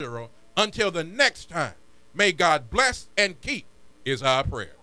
Until the next time, may God bless and keep is our prayer.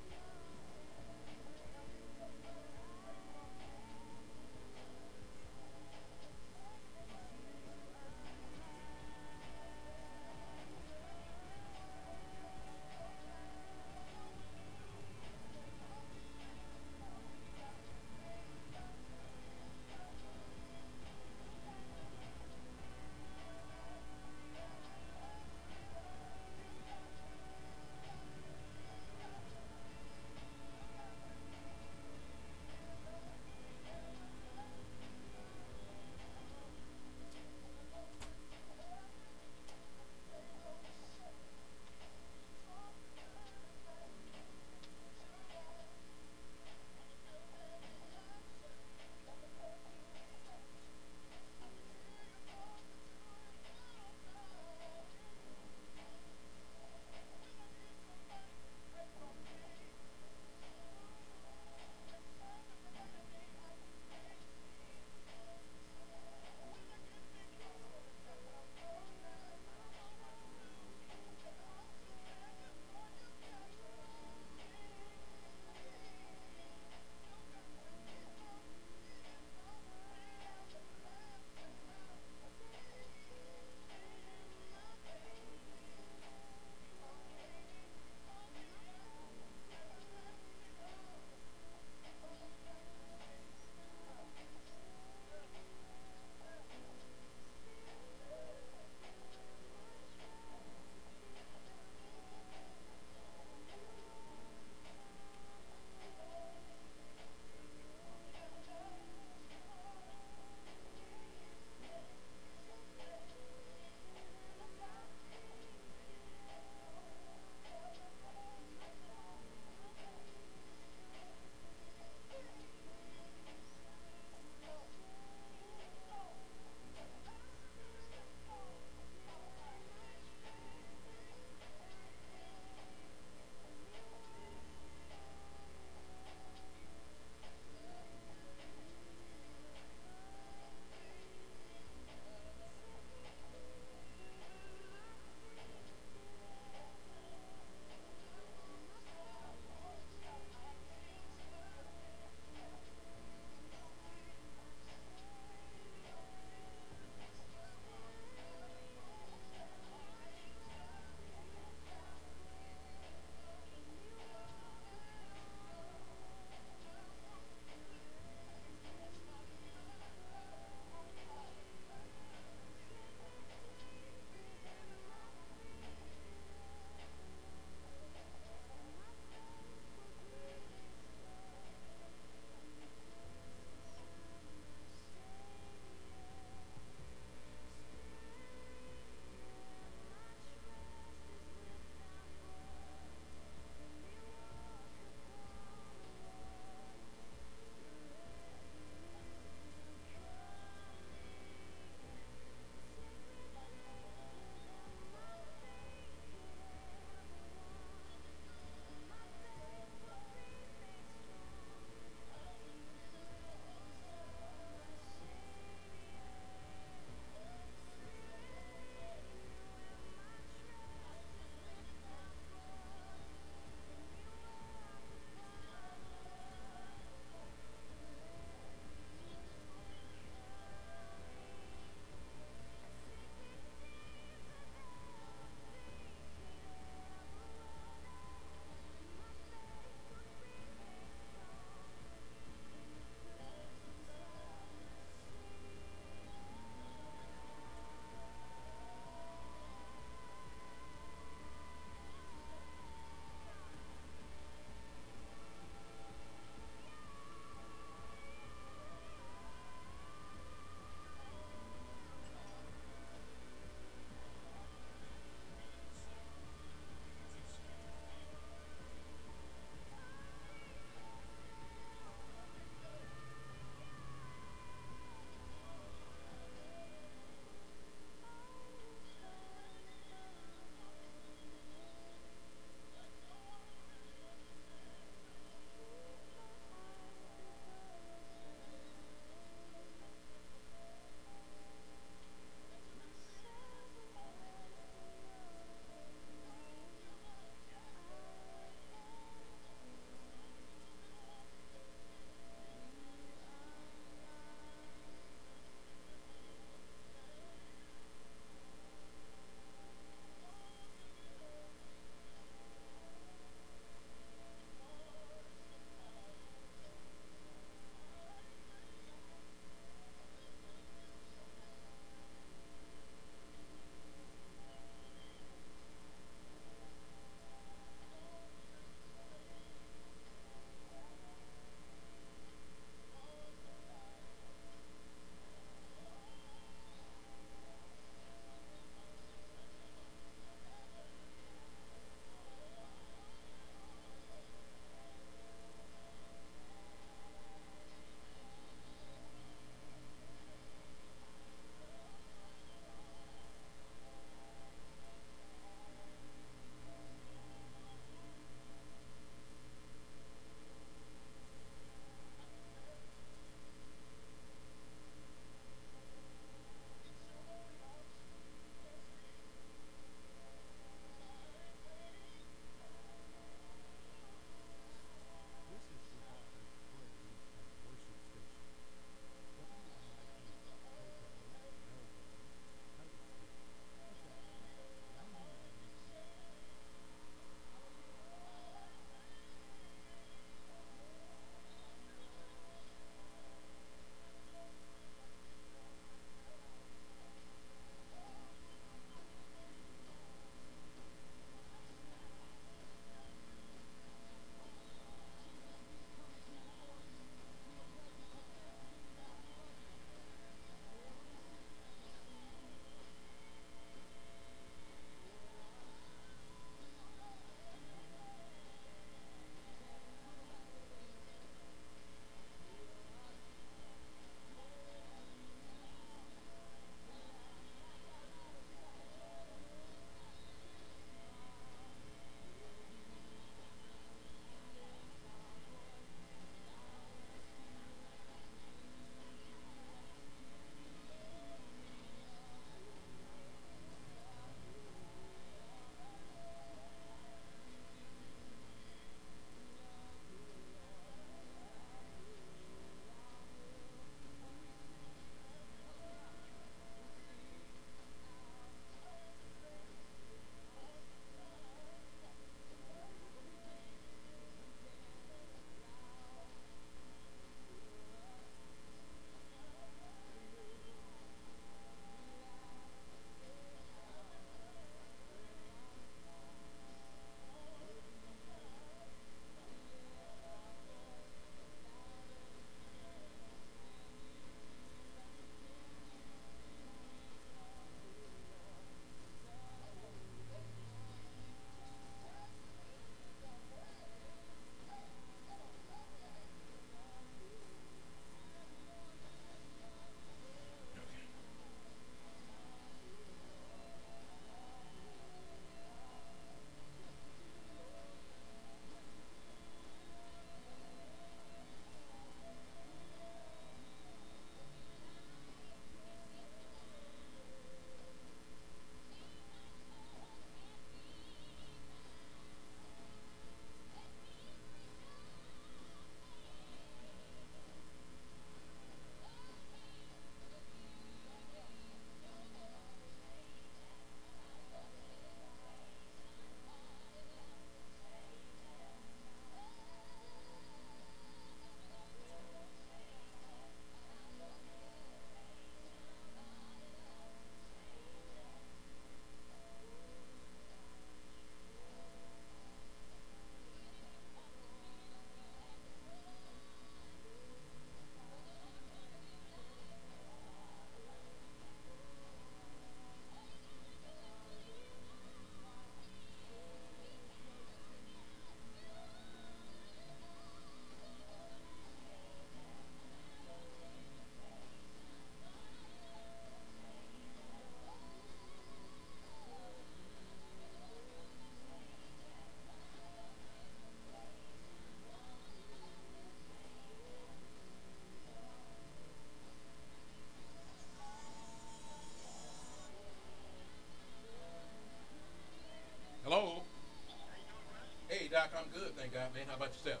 Doc, I'm good, thank God, man. How about yourself?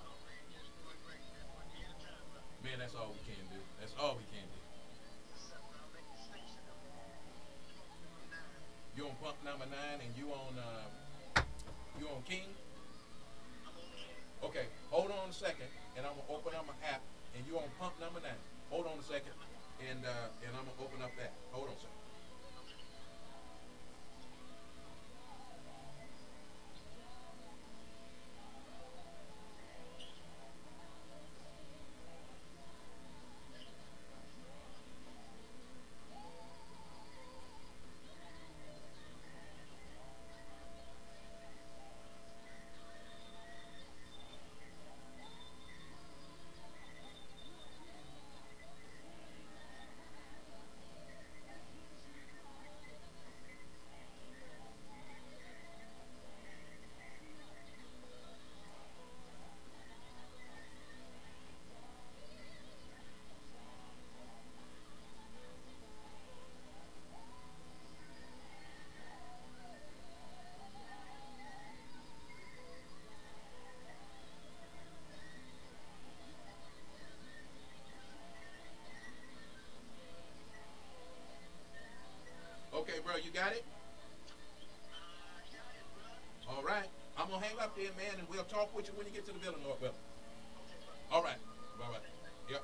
Man, that's all we can do. That's all we can do. You on pump number 9 and you on King? Okay, hold on a second, and I'm gonna open up my app, and you on pump number 9. Hold on a second, and I'm gonna open up that. Hold on a second. Okay, bro, you got it. All right, I'm gonna hang up there, man, and we'll talk with you when you get to the building, Lord. Well, all right, bye bye. Yep.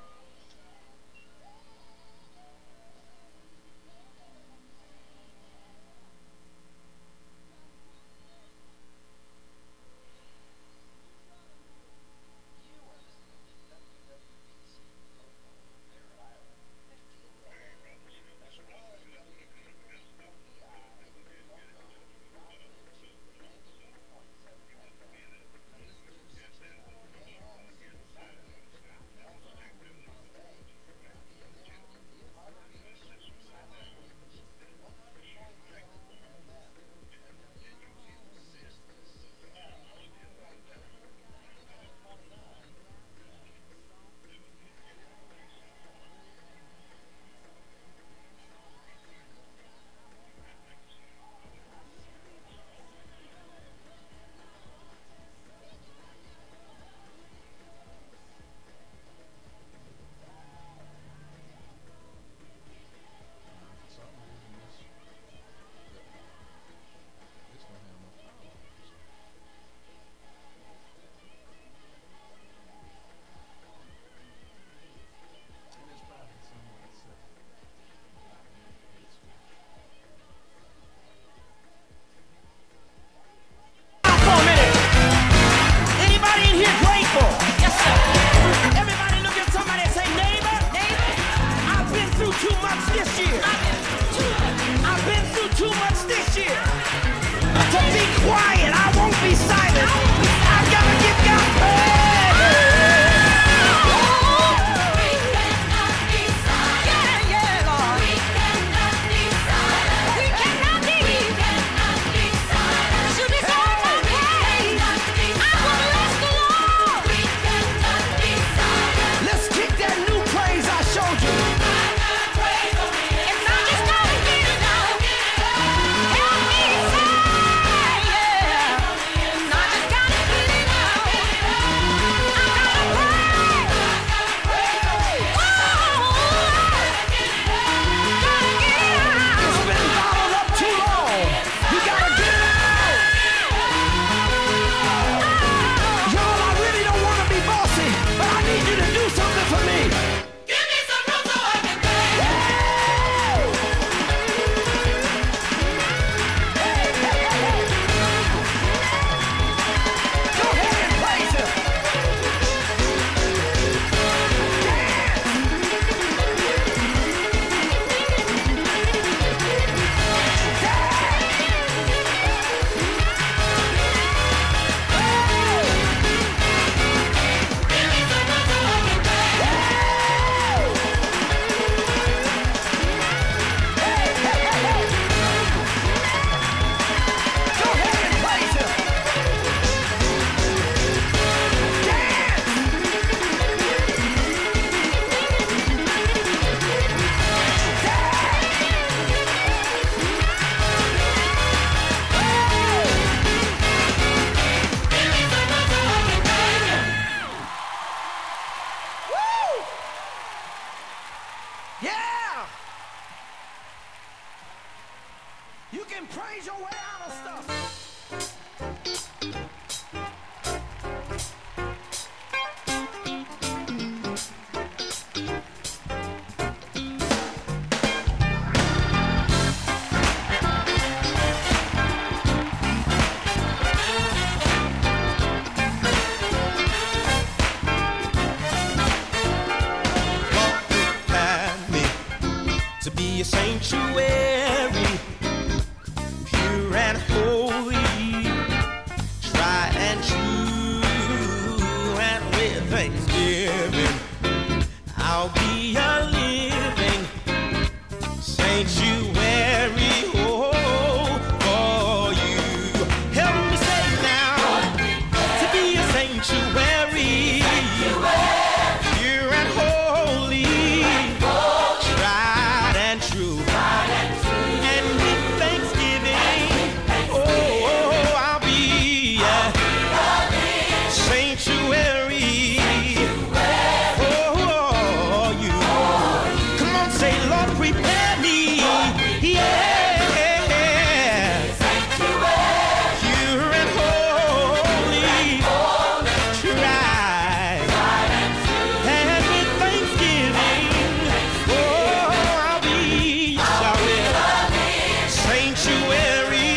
can praise your way out of stuff. To be a sanctuary, pure and holy, tried and true, and with thanksgiving, I'll be a living sanctuary, oh, for you. Help me say now, to be a sanctuary, pure and holy, tried and true, and with thanksgiving, oh, I'll be a sanctuary for you. Come on, say, Lord, prepare me, yeah, pure and holy, tried, and with thanksgiving, oh, I'll be sanctuary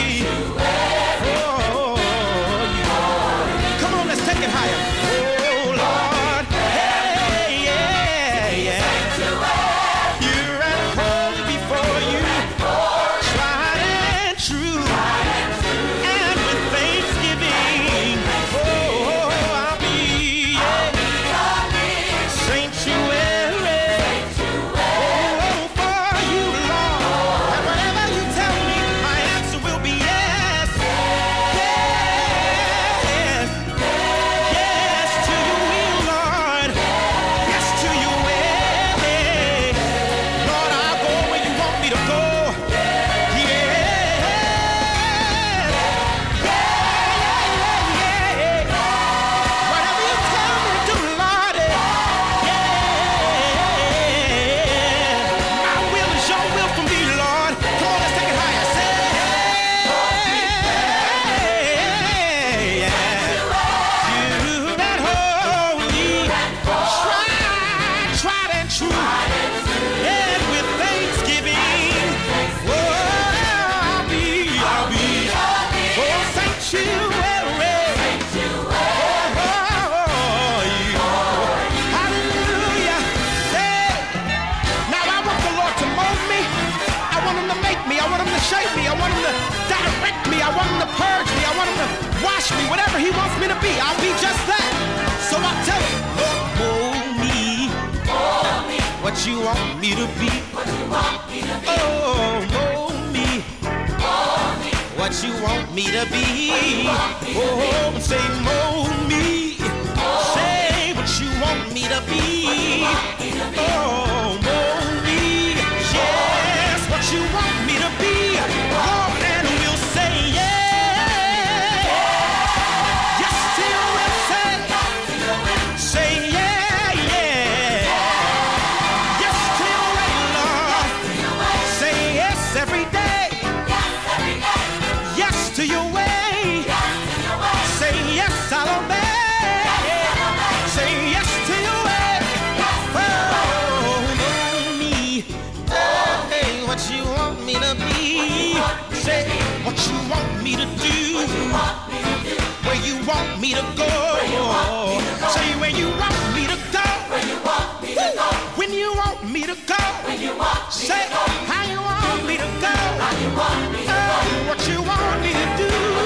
for you. Come on, let's take it higher. Oh, Lord, hey, yeah, yeah. Pure and holy before you, tried and true, and with thanksgiving, oh, I'll be sanctuary, oh, for you, Lord. And whatever you tell me, my answer will be yes, yes, yes to your will, Lord, yes to your way. Lord, I'll go where you want me to go. Whatever you tell me to do, Lord, my will is your will for me, Lord. Come on, let's take it higher. Say, pure and holy, tried and true, and with thanksgiving, oh, I'll be, oh, sanctuary, oh, you. Hallelujah. Say, now I want the Lord to mold me. I want him to make me. I want him to shape me. I want him to direct me. I want him to purge me. I want him to wash me. Whatever he wants me to be, I'll be just that. So I tell him, Lord, mold me. What you want me to be. Oh, mold me. What you want me to be. Oh, say mold me. Say what you want me to be. Oh, mold me. Yes, what you want me to be. Lord, and we'll say yes. Yes to your will, say. Say yeah, yeah. Yes to your way, Lord. Say yes every day. Yes to your way. Say yes, I'll obey. Say yes to your way. Oh, mold me. Oh, hey, what you want me to be. Say what you want me to do. Where you want me to go. Say where you want me to go. When you want me to go. Say how you want me to go. Oh, what you want me to do.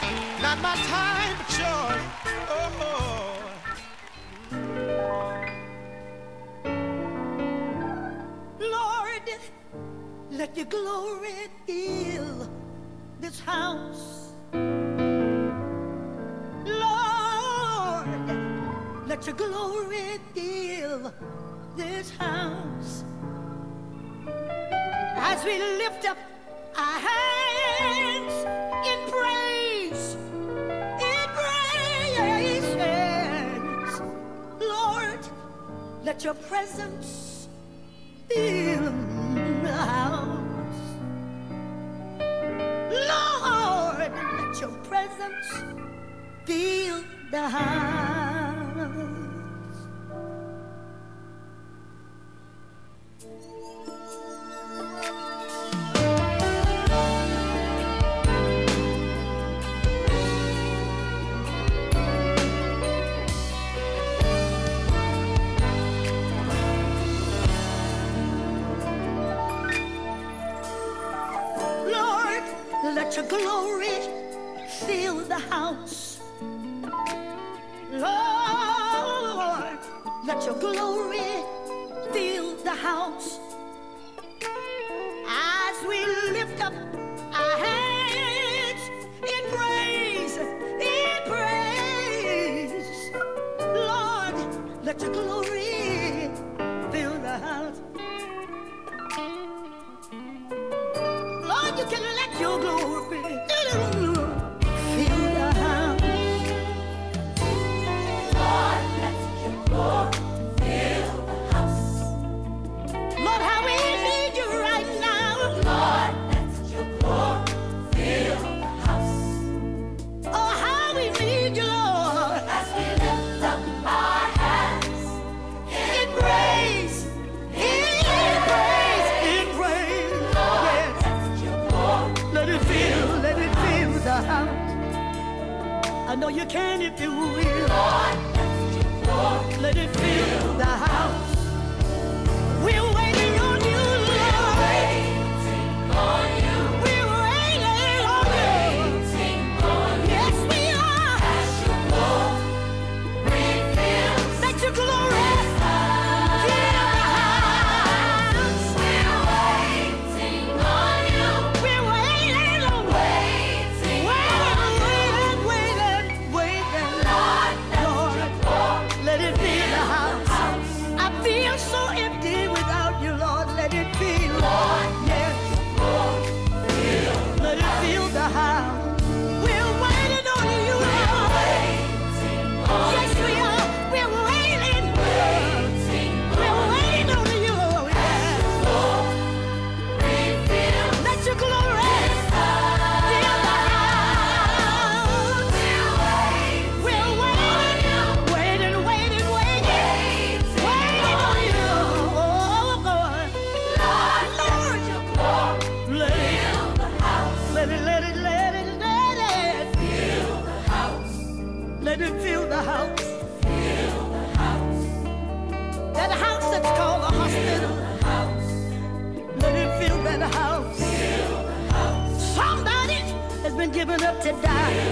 Not my time, but yours. Oh, Lord, let your glory fill this house. Lord, let your glory fill this house. As we lift up our hands in praise, yes. Lord, let your presence fill the house. Lord, let your presence fill the house. Let your glory fill the house. Lord, let your glory fill the house. As we lift up our hands in praise, Lord, let your glory fill the house. Lord, you can let your glory fill the house. Lord, let your glory fill the house. Lord, how we need you right now. Lord, let your glory fill the house. Oh, how we need you, Lord. As we lift up our hands in praise, in praise. Lord, let it fill the house. I know you can if you will. Lord, let it fill the house. We're waiting on you, Lord. We're waiting on you. Yes, we are. Let your glory fill the house. We're waiting on you. We're waiting on you. Let it fill the house. I feel so empty without you, Lord. Let it fill. Yes. Let it fill the house. We're waiting on you, Lord. Yes, we are. We're waiting. We're waiting on you, Lord. Yes. Let your glory fill the house. We're waiting on you. Oh, Lord. Lord, your glory fill the house. Let it fill the house. Let it fill the house. That house that's called a hospital. Let it fill that house. Somebody has been given up to die.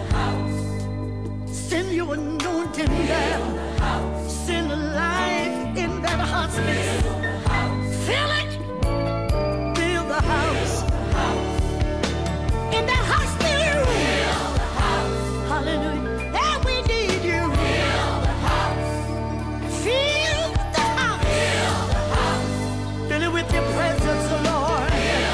Send your anointing there. Send life in that hospital. Fill it. Fill the house. In that hospital room. Hallelujah. And we need you. Fill the house. Fill it with your presence, Lord.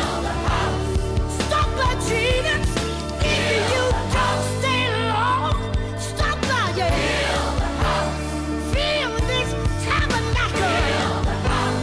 Stop by Jesus. If you don't stay long, stop by you. Fill this tabernacle.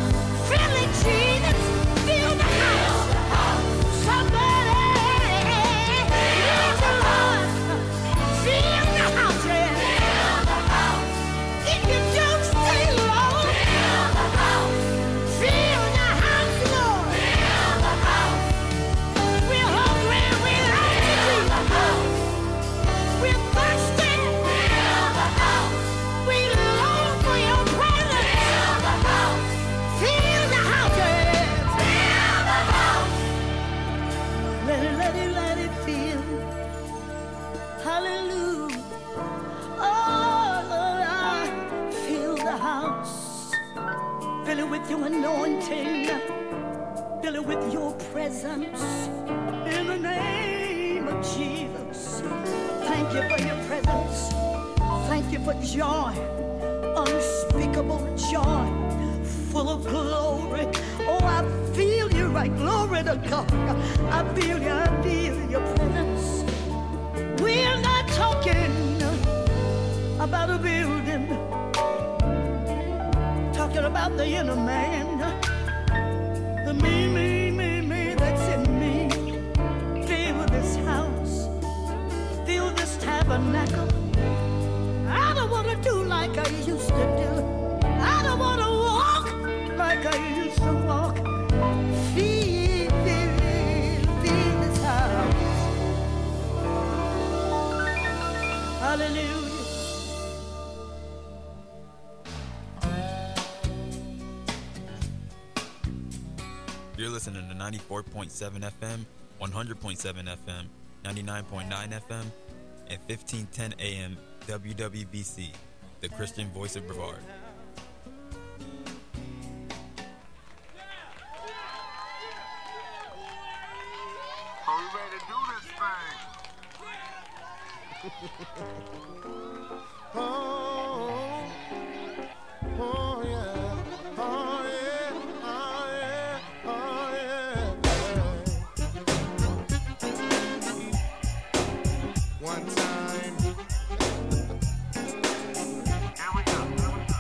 Hallelujah. Oh, Lord, I fill the house. Fill it with your anointing. Fill it with your presence. In the name of Jesus. Thank you for your presence. Thank you for joy. Unspeakable joy. Full of glory. Oh, I feel you right. Glory to God. I feel your presence. We're not talking about a building. Talking about the inner man. The me that's in me. Fill this house. Fill this tabernacle. I don't want to do like I used to do. I don't want to walk like I used to walk. Fill this house. Hallelujah. You're listening to 94.7 FM, 100.7 FM, 99.9 FM, and 1510 AM WWBC, the Christian voice of Brevard. Are we ready to do this thing? Oh, oh yeah, oh yeah, oh yeah, oh yeah. One time. Here we go.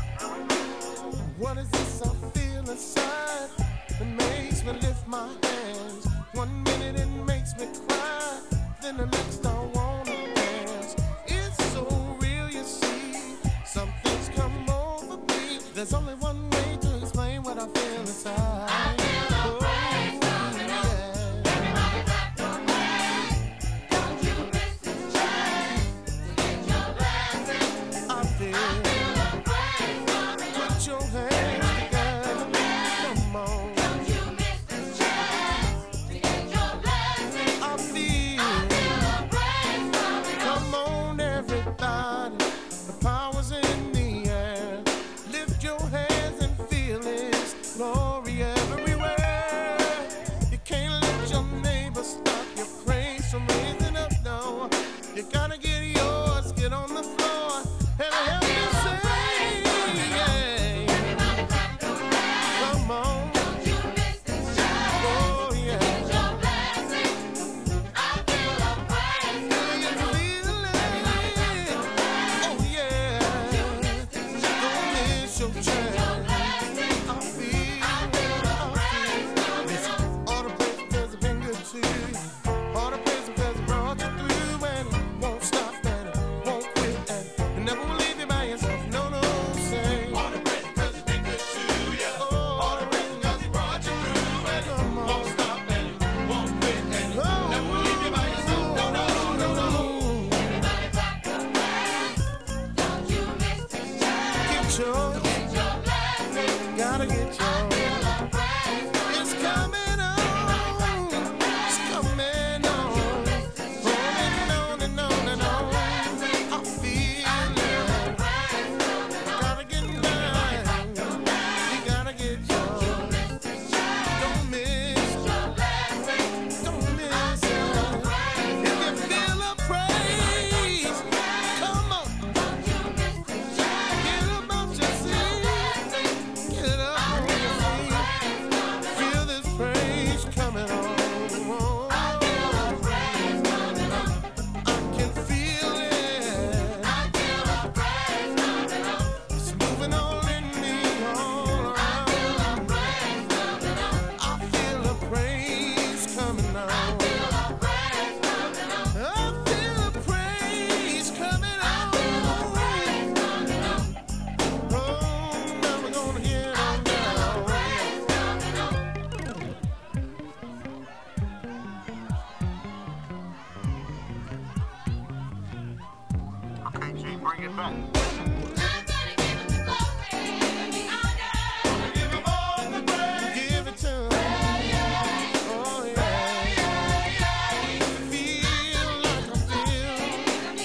What is this I feel inside that makes me lift my hands? 1 minute it makes me cry, then the next I wanna dance. It's so real, you see. Some things come over me. There's only one way to explain what I feel inside. I feel a praise coming up. Everybody clap your hands. Don't you miss this chance to get your blessing. I feel a praise coming up. Put your hands together. Come on. Don't you miss this chance to get your blessing. I feel a praise coming up. Come on, everybody. The power's in the air. Lift your hands and feel His glory everywhere. You can't let your neighbor stop your praise from raising up, no. You gotta get yours, get on the floor, and help me say, yeah. Everybody clap your hands. Come on. Don't you miss this chance. Oh, yeah. Get your blessing. I feel a praise coming up. Feel it. Oh, yeah. Don't you miss this chance. Don't miss your chance. I feel a praise coming up. All the places have been good to you. All the places has brought you through, and it won't stop and it won't quit, and it never will leave you by yourself. No, no, say. All the places have been good to you. All the places has brought you through, and it won't stop and it won't quit, and it never will leave you by yourself. No, no, no, no. Everybody clap your hands. Don't you miss this chance. Get your blessing. Gotta get yours. It's coming on. It's coming on. On and on and on. I feel it. Gotta get mine. You gotta get yours. Don't miss. Don't miss it. If you feel a praise, come on. Get up out your seat. Get up on your feet. Feel this praise coming on. I can feel it. It's moving all in me, all around. I feel a praise coming on. I feel a praise coming on. Oh, now we're gonna get on down. Okay, G, bring it back. Give it to him. Oh, yeah. Feel like I feel.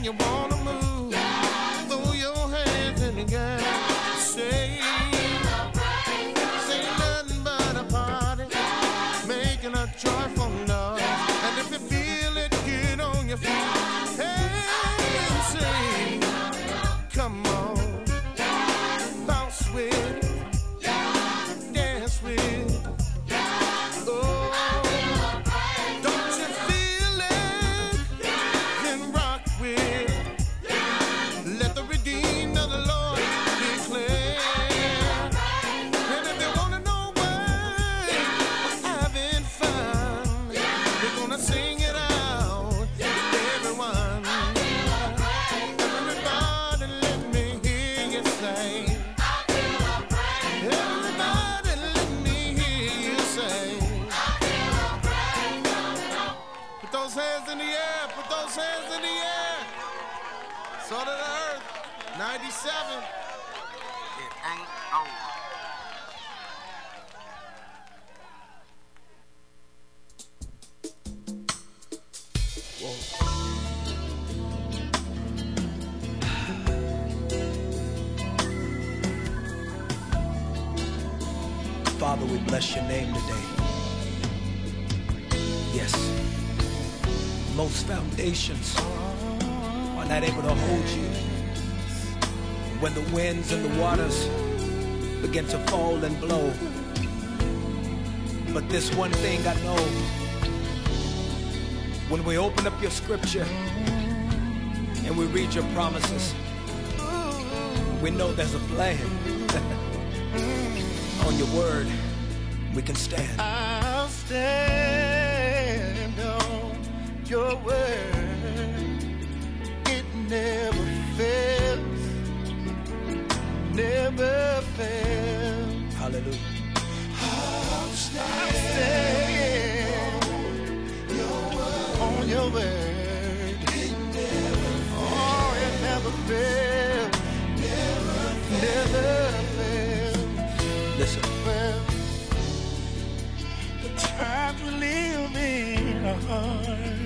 when you wanna move, throw your hands in the air. Say nothing but a party, making a joyful noise. And if you feel it, get on your feet. Hey, say, come on, bounce with, dance with. Oh, don't you feel it? Then rock with. Let the redeemed of the Lord declare. And if they wanna know why we're having fun, we're gonna sing it out to everyone. Everybody, let me hear you say. Everybody, let me hear you say. Put those hands in the air. Put those hands in the air. Salt of the earth, 97. It ain't over. Father, we bless your name today. Yes, most foundations are not able to hold you. When the winds and the waters begin to fall and blow. But this one thing I know, when we open up your scripture and we read your promises, we know there's a plan. On your word, we can stand. I'll stand on your word. It never fails. Never fails. Hallelujah. I'll stand on your word. Oh, it never fails. Never fails. Listen. Well, the times we live in are hard.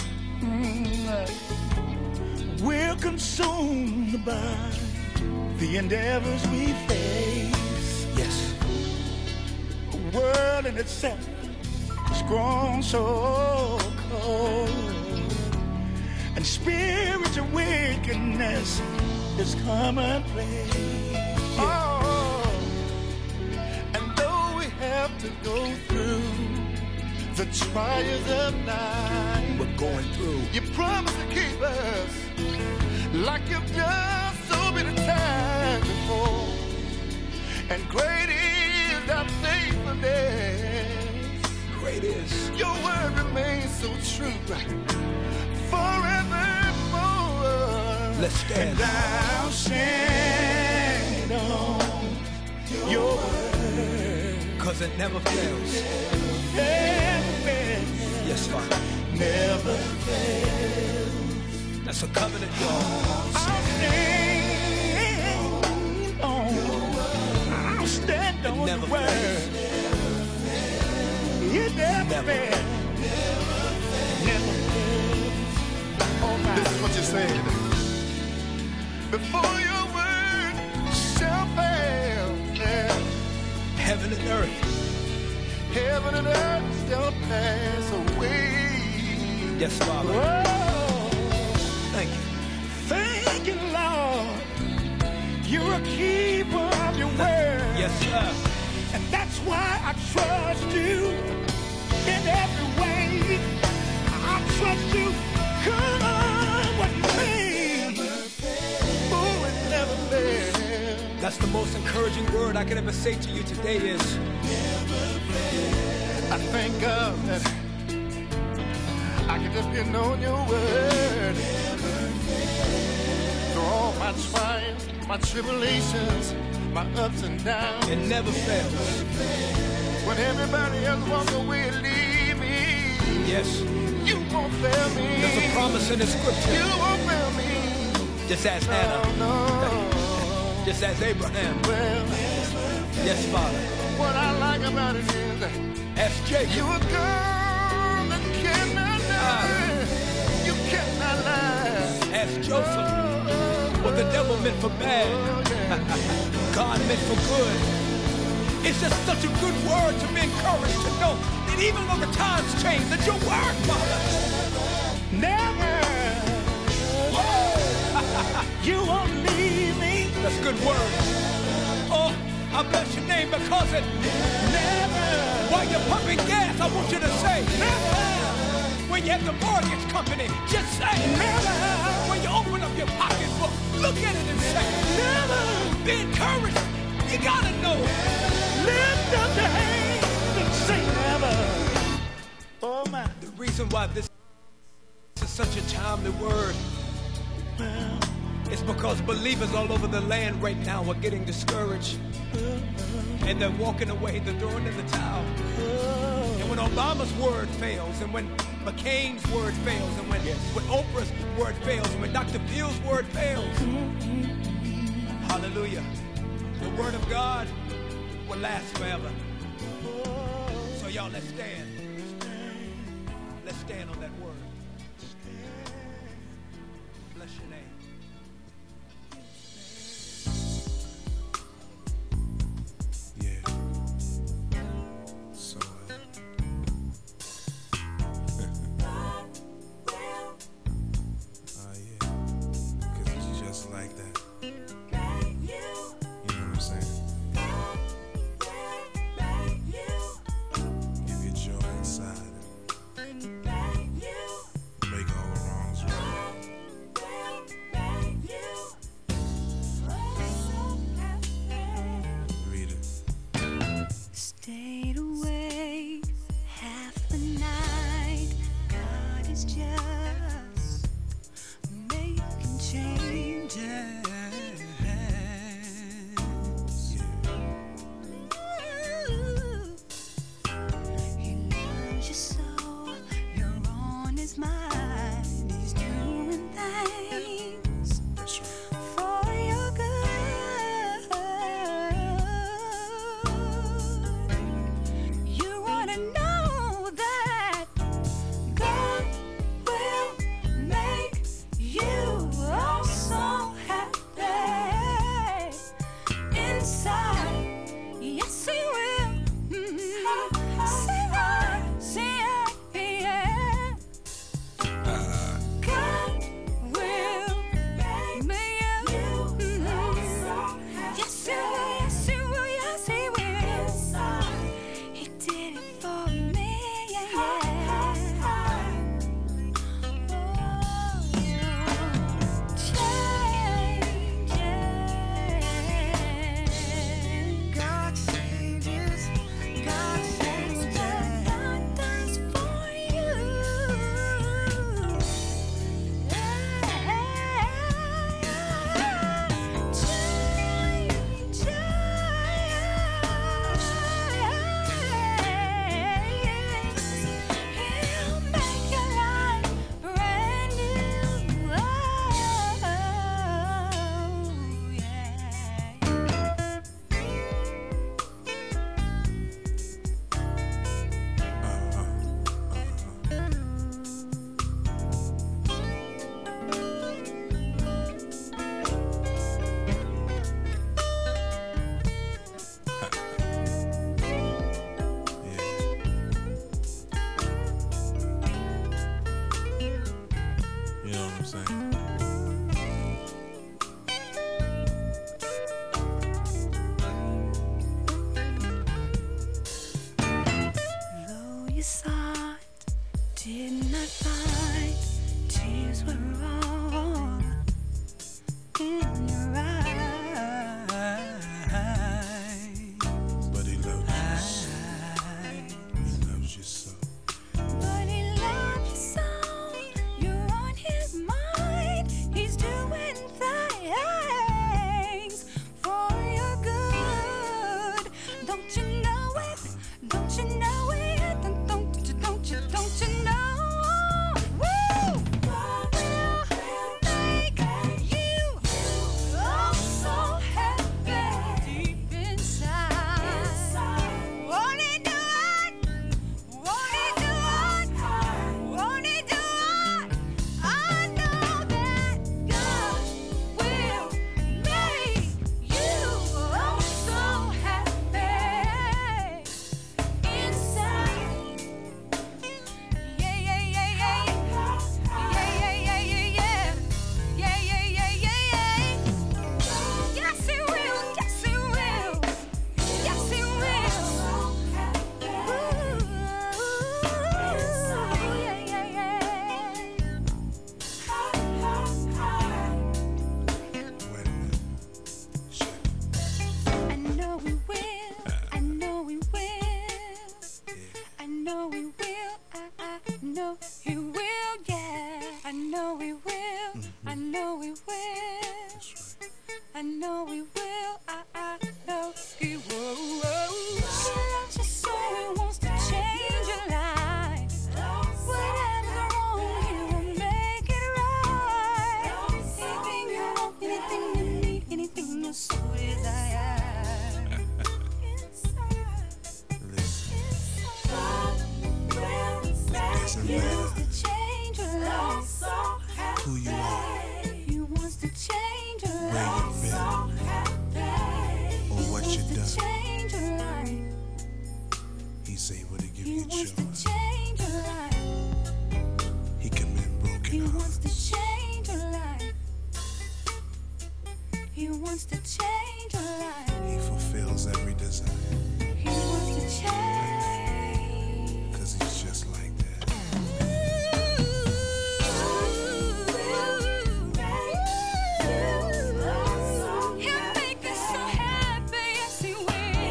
We're consumed by the endeavors we face. Yes. The world in itself has grown so cold, and spiritual wickedness is commonplace. Oh, and though we have to go through the trials of life, We're going through. you promise to keep us like you've done so many times before. And great is thy faithfulness. Great is. Your word remains so true forevermore. Let's stand. And I'll stand on your word. Cause it never fails. Never fails. Yes, Father. Never fails. That's a covenant, y'all. I'll stand on your word. I'll stand on never your word. It never fails. Never fails. Oh my. This is what you said. Before your word shall fail, Heaven and earth. heaven and earth shall pass away. Yes, Father. Oh, Thank you. thank you, Lord. You're a keeper of your word. Yes, sir. And that's why I trust you in every way. I trust you. Come on, what may. Oh, it never fails. That's the most encouraging word I can ever say to you today is, I thank God that I can depend on your word. Through all my trials, my tribulations, my ups and downs. it never fails. When everybody else walks away and leave me, Yes. you won't fail me. There's a promise in the You scripture. won't fail me. Just as Oh, Hannah. no. Just as Abraham. Well, Yes, Father. what I like about it is that As Jacob. you are God that cannot lie. You cannot lie. As asked Joseph, what the devil meant for bad, God meant for good. It's just such a good word to be encouraged to know that even though the times change, that your word, Father, never, you won't leave me. That's a good word. Oh, I bless your name because it never. While you're pumping gas, I want you to say never. When you have the mortgage company, just say never. When you open up your pocketbook, look at it and say never. Be encouraged. You gotta know. Lift up your hands and say never. Oh my. The reason why this is such a timely word, it's because believers all over the land right now are getting discouraged. And they're walking away, they're throwing in the towel. And when Obama's word fails, and when McCain's word fails, and when Oprah's word fails, and when Dr. Phil's word fails, hallelujah, the word of God will last forever. So y'all, let's stand. Let's stand on that word. Bless your name. Like that. You know what I'm saying? Give you joy inside and make all the wrongs right. Read it. Stayed awake half the night. God is just making changes. He loves you so, you're on his mind. He's doing things for your good. You ought to know that God will make you oh so happy inside. Yes, He will. Say yeah. God will make you yes, He will. Yes, He will. Yes, He will. He did it for me. God changes. God changes. God does for you. He'll make your life brand new. Oh, You know what I'm saying? Though you sought, did not find, tears were all in your eyes. But He loves you so. He loves you so. But He loves you so, you're on His mind. know we will. I know we will. I know he will. He loves you so he wants to change your life. Whatever's wrong, he will make it right. Anything you want, anything you need, anything your soul desire. God will save you. He wants to change your life. Who you are, He wants to change your where life. you've been, or what you've done. Change your life. He's able to give He you wants joy. to change your life. He can mend He broken wants to hearts. change your life. He wants to change your life. He fulfills every desire, He wants to change. 'cause he's just like that. He'll make us so happy, yes he will.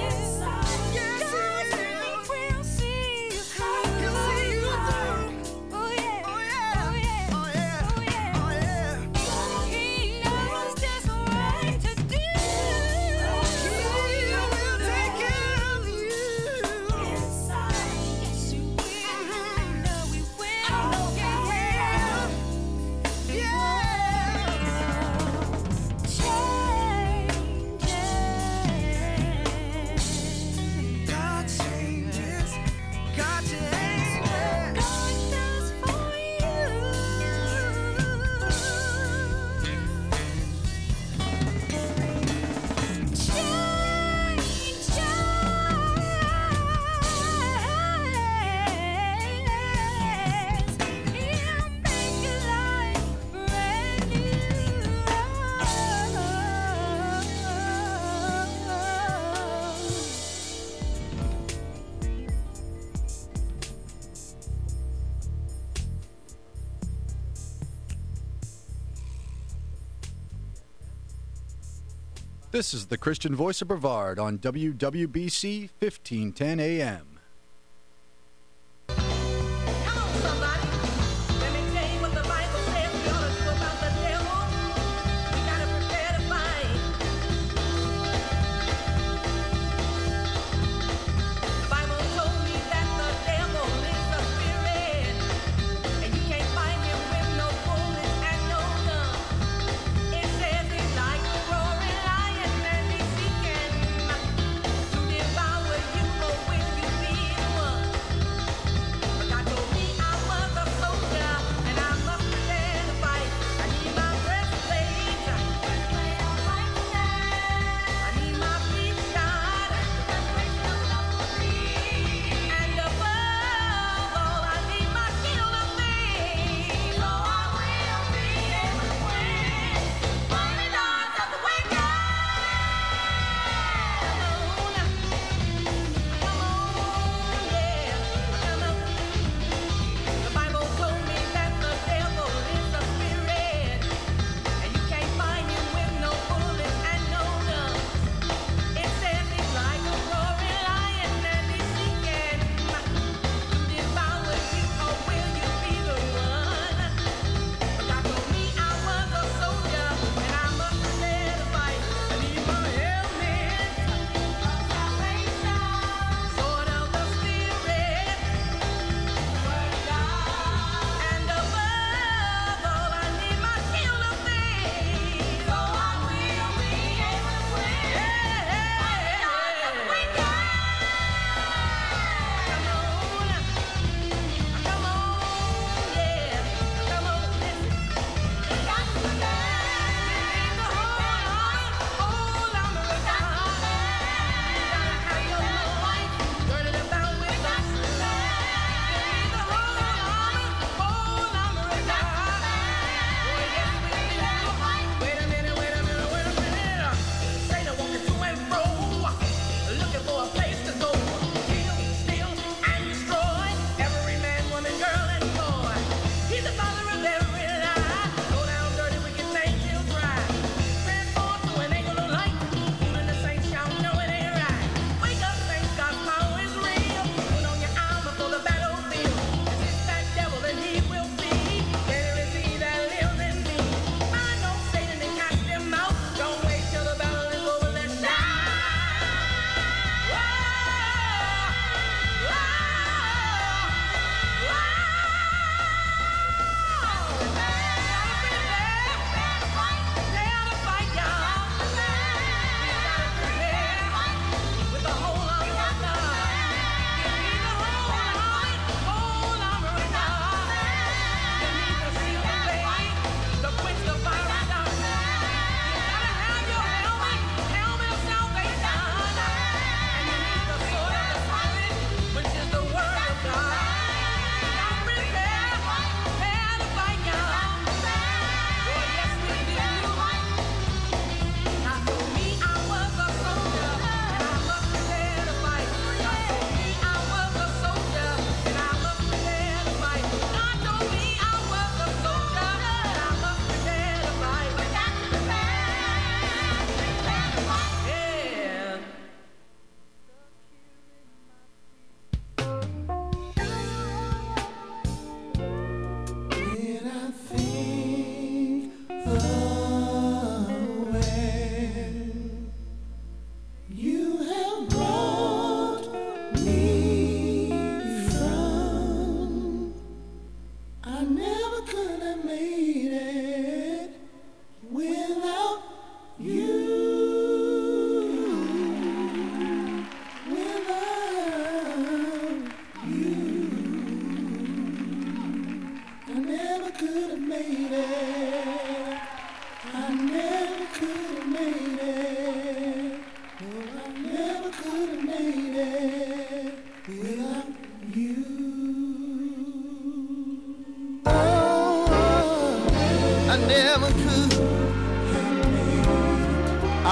God will see you through. Oh yeah, oh yeah, oh yeah, oh yeah. He knows just what to do. He will take care of you. Yes he will. I know he will. I know he will. Yeah. God changes. God changes. God does for you. He'll make your life brand new. This is the Christian Voice of Brevard on WWBC 1510 AM. Come on, somebody. Let me tell you what the Bible says we ought to do about the devil. We gotta prepare to fight. The Bible told me that the devil is a spirit, and you can't fight him with no bullets and no guns. It says he's like a roaring lion and he's seeking to devour you, or will you be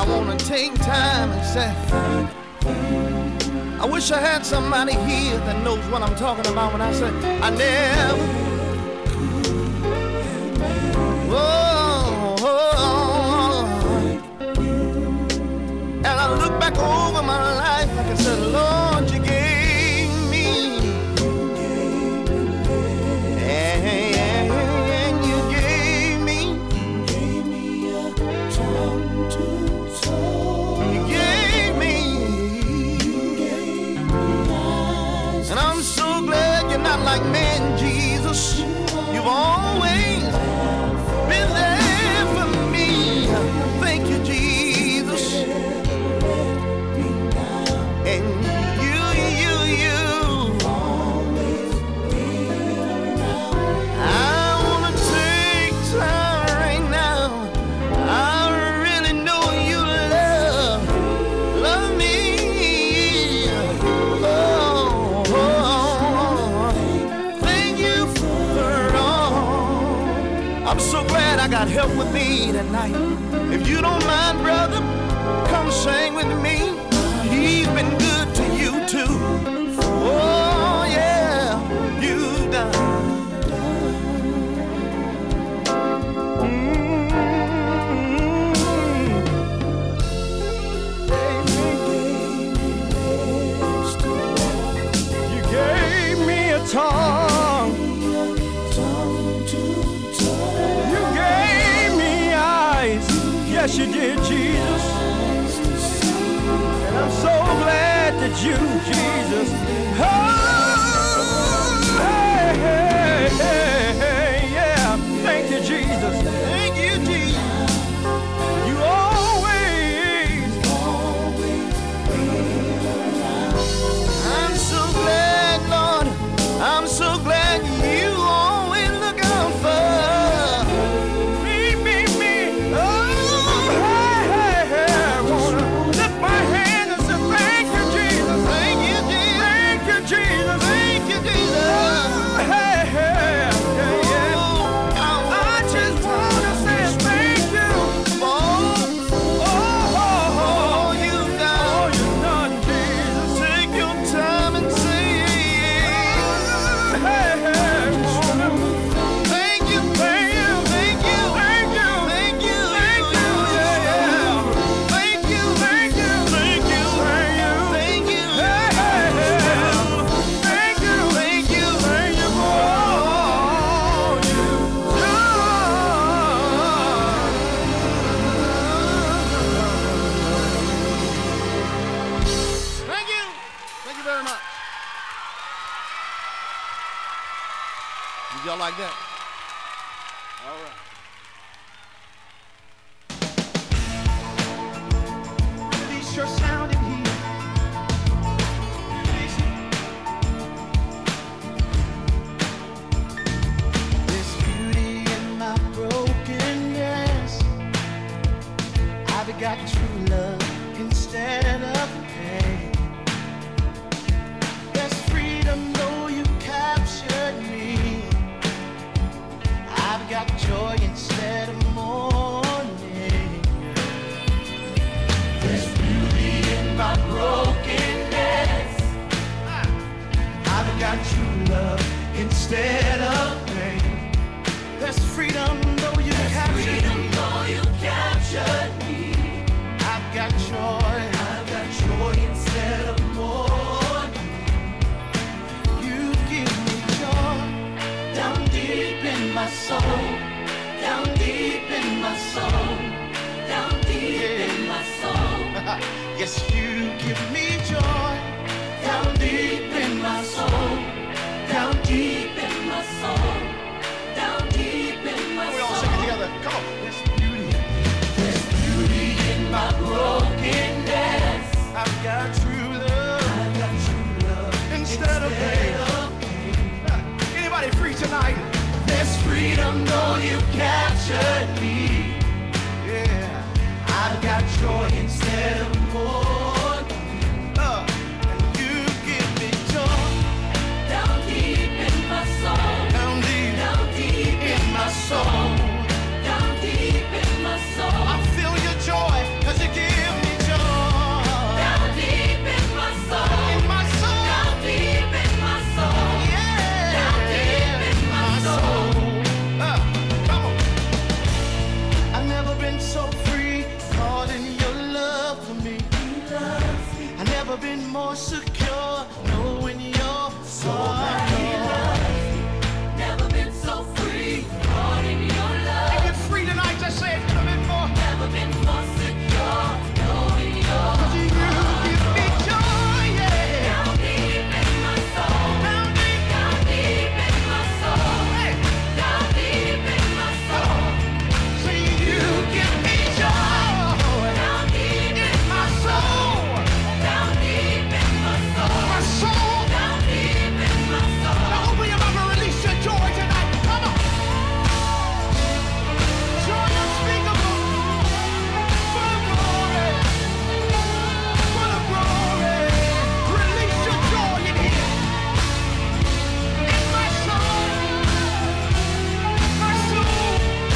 want to take time and say, I wish I had somebody here that knows what I'm talking about when I say, I never. And I look back over my life, like I said, Lord, you gave me. And you gave me a tongue to talk. You gave me eyes. And I'm so glad you're not like man, Jesus. You've always been there for me. Thank you, Jesus. And you always been around. I wanna take time right now. I really know you love me. Thank you for all. I'm so glad I got help with me tonight. If you don't mind, brother, come sing with me. He's been good to you too. Oh yeah, you done. You gave me a tongue. You gave me eyes. Yes, you did, Jesus. I'm so glad that you, Jesus. Oh, hey, hey, hey, hey, yeah. Thank you, Jesus. Thank you, Jesus. You always. I'm so glad, Lord. I'm so glad you always look out for me. Oh, hey, hey, hey. I wanna lift my hand and say thank you, Jesus. Thank you, Jesus. Thank you, Jesus. Thank you, Jesus. Hey, hey, yeah, yeah. I just wanna say thank you for all you've done, Jesus. Take your time and say, hey, hey, thank you, thank you, thank you, thank you, thank you, thank you, yeah, yeah. Thank you, thank you, thank you, thank you, hey, hey, hey. Thank you, thank you, thank you for all you've done. Thank you. Thank you very much. Did y'all like that? All right. Release your sound in here. Release it. There's beauty in my brokenness. I've got true love instead of pain. There's freedom though you captured me. I've got joy instead of mourning. There's beauty in my brokenness. I've got true love instead of pain. There's freedom though you captured me. been so free, caught in your love for me. I've never been more secure, knowing you're so Never been so free, caught in your love. If you're free tonight, just say it a little bit more. Never been more secure, knowing you're 'Cause you give me joy, yeah. down deep in my soul. Down deep. Down deep in my soul. Hey. Down deep in my soul. See, you give me joy. Down deep In my soul. down deep in my soul. My soul. Down deep in my soul. Now open your mouth and release your joy tonight. Come on. Joy unspeakable. Full of glory. Full of glory. Release your joy in here. In my soul. My soul.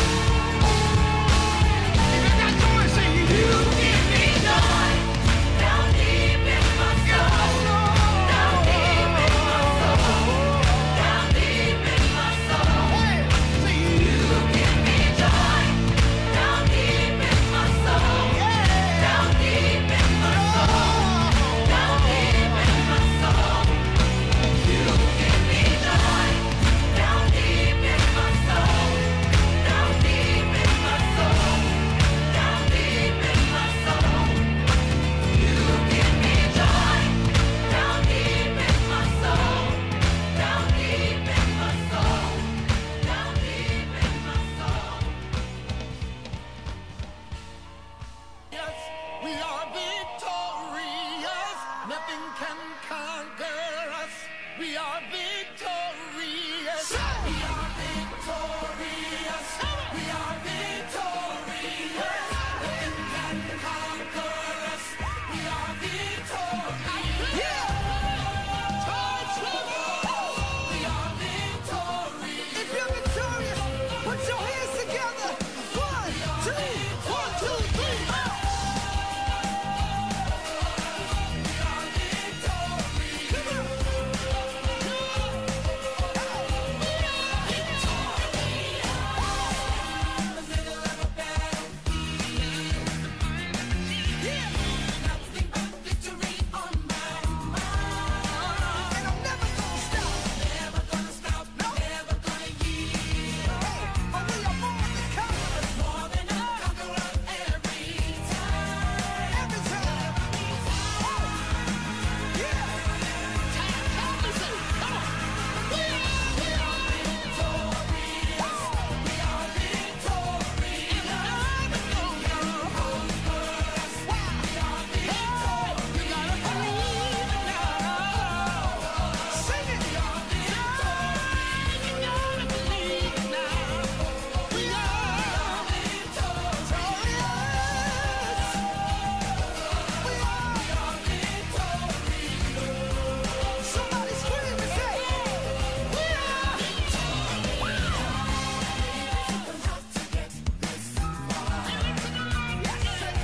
If you got joy, say you give me joy. Down deep in my soul. Down deep in my soul. Down deep in my soul. Hey, say you Give me joy. Down deep in my soul. Down deep in my soul. Down deep in my soul. You give me joy. Down deep in my soul. Down deep in my soul. Down deep in my soul. You give me joy. Down deep in my soul. Down deep in my soul. Down deep in my soul. Yes, we are the